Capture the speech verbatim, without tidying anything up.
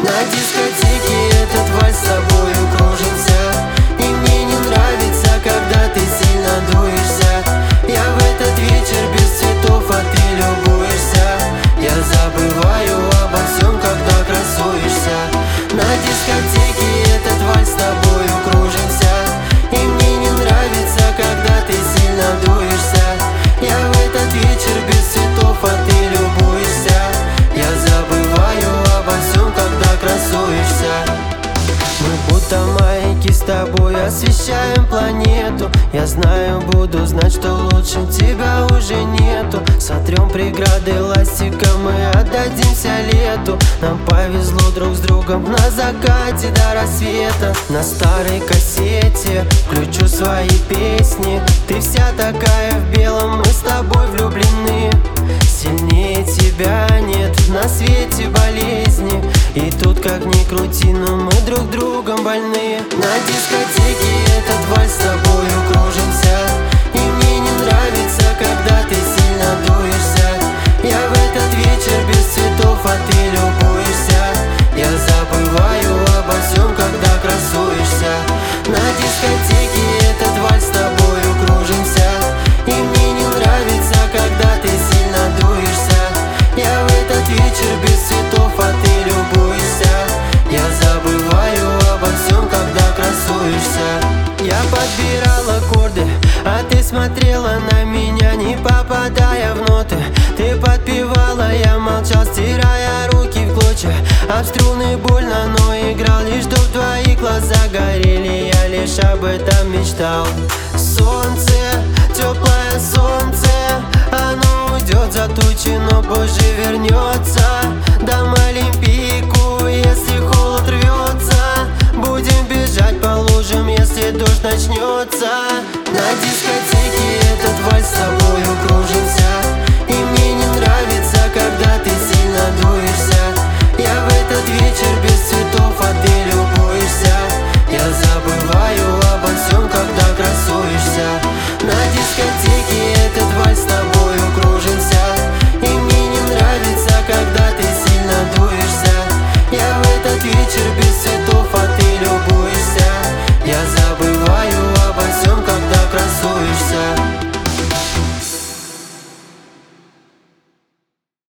На дискотеке этот вальс с тобою кружимся, и мне не нравится, когда ты сильно дуешься. Я в этот вечер без цветов, а ты любуешься. Я забываю обо всем, когда красуешься. На дискотеке этот вальс с тобою кружимся, и мне не нравится, когда ты сильно дуешься. Я в этот вечер без цветов, а ты любуешься. Я забываю обо всем, когда красуешься. Мы будто маяки с тобой освещаем планету. Я знаю, буду знать, что лучше тебя уже нету. Сотрем преграды ластиком и отдадимся лету. Нам повезло друг с другом на закате до рассвета. На старой кассете включу свои песни. Ты вся такая в белом, мы с тобой влюблены. Сильнее тебя нет на свете болезни. И тут как ни крути, но мы друг другом больны. На дискотеке этот вальс с тобою кружимся, и мне не нравится, когда ты сильно дуешься. Я в этот вечер без цветов, а ты любуешься. Я забываю обо всем, когда красуешься. На дискотеке этот вальс с тобою кружимся, и мне не нравится, когда ты сильно дуешься. Я в этот вечер без цветов, а ты любуешься. Я забываю обо всем, когда красуешься. Я подбирал аккорды, а ты смотрела на меня, не попадая в ноты. Ты подпевала, я молчал, стирая руки в клочья. Об струны больно, но играл, лишь чтоб твои глаза горели. Я лишь об этом мечтал. Солнце, теплое солнце, оно уйдет за тучи, но позже вернется домой.